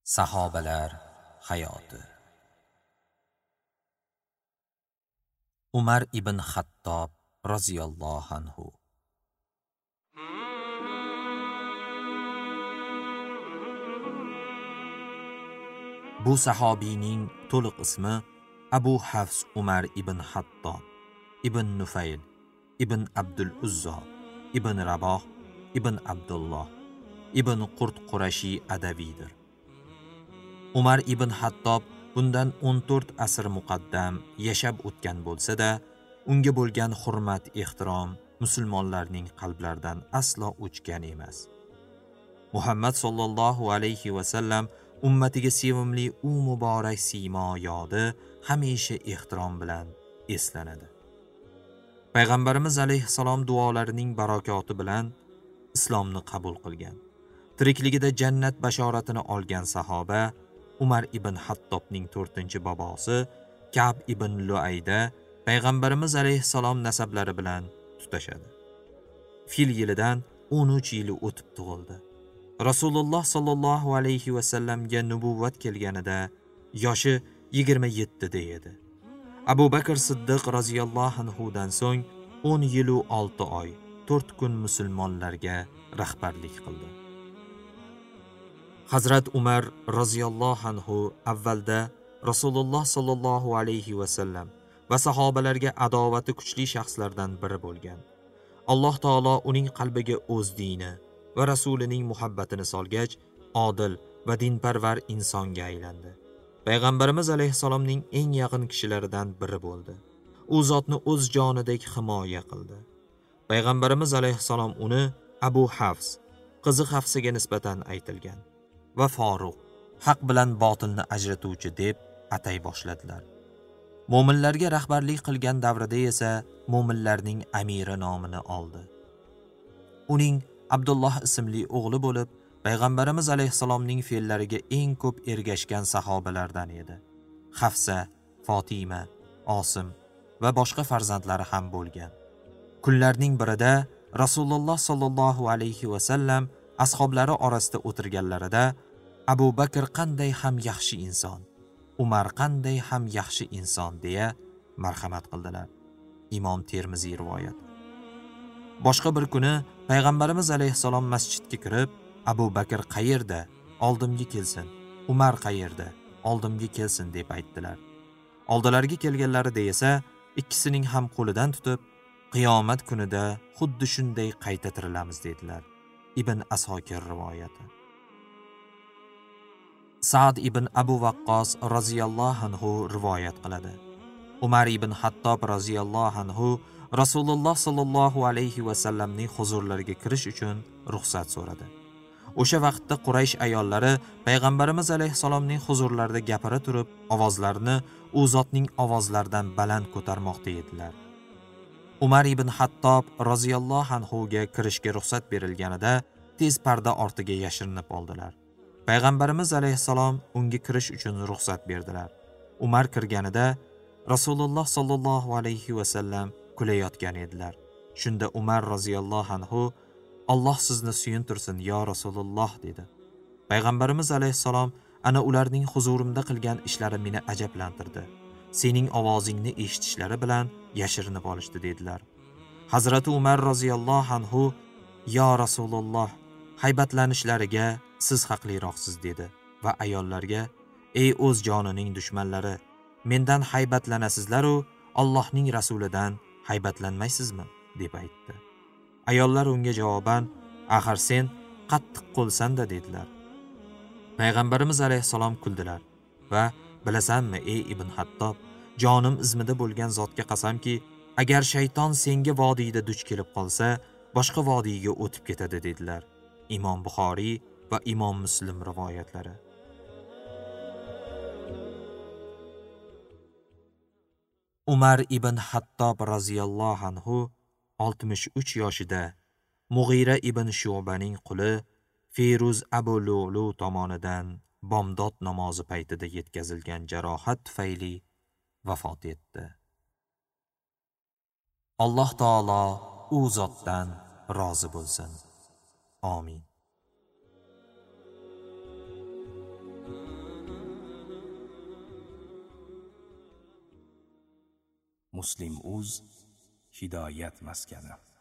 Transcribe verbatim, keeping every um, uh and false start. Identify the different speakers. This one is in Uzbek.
Speaker 1: Sahobalar hayoti. Umar ibn Xattob roziyallohu anhu. Bu sahobiyning to'liq ismi Abu Hafs Umar ibn Xattob ibn Nufayl ibn Abdul Uzza ibn Raboh ibn Abdulloh ibn Qurt Qurashi Adaviydir. Umar ibn Xattob bundan o'n to'rt asr muqaddam yashab o'tgan bo'lsa-da, unga bo'lgan hurmat, ehtirom musulmonlarning qalblaridan aslo o'chgan emas. Muhammad sallallohu alayhi va sallam ummatiga sevimli u muborak siymo yodi hamisha ehtirom bilan eslanadi. Payg'ambarimiz alayhissalom duolarining barakoti bilan islomni qabul qilgan. Tirikligida jannat bashoratini olgan sahoba Umar ibn Xattobning to'rtinchi bobosi Ka'b ibn Luayda Payg'ambarimiz alayhissalom nasablari bilan tutashadi. Fil yilidan o'n uch yili o'tib tug'ildi. Rasululloh sallallohu alayhi va sallamga nubuvvat kelganida yoshi yigirma yetti da edi. Abu Bakr Siddiq roziyallohu anhu dan so'ng o'n yil u olti oy, to'rt kun musulmonlarga rahbarlik qildi. Hazrat Umar roziyallohu anhu avvalda Rasululloh sallallohu alayhi va sallam va sahobalarga adovati kuchli shaxslardan biri bo'lgan. Alloh taolo uning qalbiga o'z dini va rasulining muhabbatini solgach, odil va dinparvar insonga aylandi. Payg'ambarimiz alayhissalomning eng yaqin kishilaridan biri bo'ldi. U zotni o'z jonidek himoya qildi. Payg'ambarimiz alayhissalom uni Abu Hafs, qizi Hafsaga nisbatan aytilgan va Faruq, haq bilan botilni ajratuvchi deb atay boshladilar. Mo'minlarga rahbarlik qilgan davrida esa mo'minlarning amiri nomini oldi. Uning Abdulloh ismli o'g'li bo'lib, Payg'ambarimiz alayhissalomning fe'llariga eng ko'p ergashgan sahobalardan edi. Hafsa, Fatima, Osim va boshqa farzandlari ham bo'lgan. Kunlarning birida Rasululloh sallallohu alayhi va sallam ashablari orasida o'tirganlarida Abu Bakr qanday ham yaxshi inson, Umar qanday ham yaxshi inson deya marhamat qildilar. Imom Termiziy rivoyat. Boshqa bir kuni Payg'ambarimiz alayhissalom masjidga kirib, Abu Bakr qayerda? Oldimga kelsin. Umar qayerda? Oldimga kelsin deb aytdilar. Oldilariga kelganlarida esa ikkisining ham qo'lidan tutib, qiyomat kunida xuddi shunday qayta tirilamiz dedilar. Ibn Asokir rivoyati. Sa'd ibn Abu Waqqos roziyallohu anhu rivoyat qiladi. Umar ibn Xattob roziyallohu anhu Rasululloh sallallohu alayhi va sallamning huzurlariga kirish uchun ruxsat so'radi. O'sha vaqtda Quraysh ayollari Payg'ambarimiz alayhissalomning huzurlarida gapira turib, ovozlarini u zotning ovozlaridan baland ko'tarmoqda edilar. Umar ibn Xattob roziyallohu anhu ga kirishga ruxsat berilganida tez parda ortiga yashirinib oldilar. Payg'ambarimiz alayhissalom unga kirish uchun ruxsat berdilar. Umar kirganida Rasululloh sallallohu alayhi va sallam kulayotgan edilar. Shunda Umar roziyallohu anhu Alloh sizni suyuntirsin yo Rasululloh dedi. Payg'ambarimiz alayhissalom ana ularning huzurimda qilgan ishlari meni ajablantirdi. Sening ovozingni eshitishlari bilan yashirinib olishdi dedilar. Hazrati Umar roziyallohu anhu yo Rasululloh haybatlanishlariga siz haqliroqsiz dedi va ayollarga ey o'z jonining dushmanlari, mendan haybatlanasizlar u Allohning rasulidan haybatlanmaysizmi deb aytdi. Ayollar unga javoban axir sen qattiq qo'lsan-da dedilar. Payg'ambarimiz alayhissalom kuldilar va bilasanmi ey Ibn Xattob, jonim izmida bo'lgan zotga qasamki, agar shayton senga vodiyda duch kelib qolsa, boshqa vodiyga o'tib ketadi dedilar. Imom Buxoriy va Imom Muslim rivoyatlari. Umar ibn Xattob roziyallohu anhu oltmish uch yoshida Mughira ibn Shu'baning quli Firuz Abu Lu'lu tomonidan bomdod namozi paytida yetkazilgan jarohat tufayli vafot etdi. Alloh taolo u zotdan rozi bo'lsin. Amin.
Speaker 2: Muslim uz hidoyat maskani.